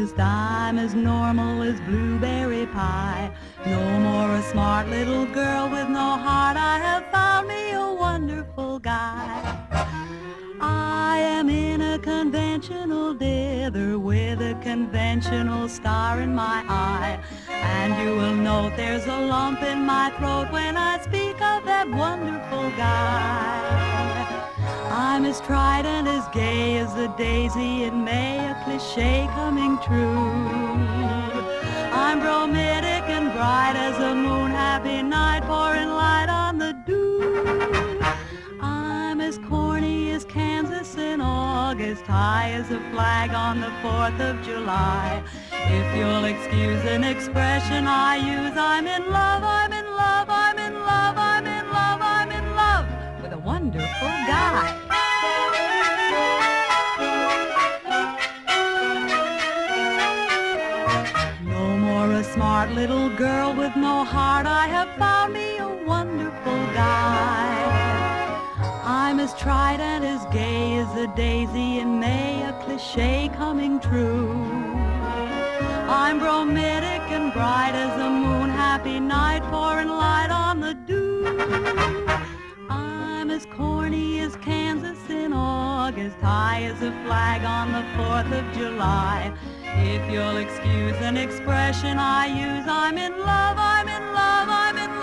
balanced, I'm as normal as blueberry pie. No more a smart little girl with no heart, I have found me a wonderful guy. I am in a conventional dither with a conventional star in my eye. And you will note there's a lump in my throat when I speak of that wonderful guy. I'm as tried and as gay as a daisy in May, a cliché coming true. I'm bromidic and bright as a moon, happy night pouring light on the dew. I'm as corny as Kansas in August, high as a flag on the 4th of July. If you'll excuse an expression I use, I'm in love, I'm in love, I'm in love, I'm in love, I'm in love with a wonderful guy. No more a smart little girl with no heart, I have found me a wonderful guy. I'm as tried and as gay as a daisy in May, a cliché coming true. I'm bromidic and bright as a moon, happy night pouring light on the dew. I'm as corny as Kansas in August, high as a flag on the 4th of July. If you'll excuse an expression I use, I'm in love, I'm in love, I'm in love.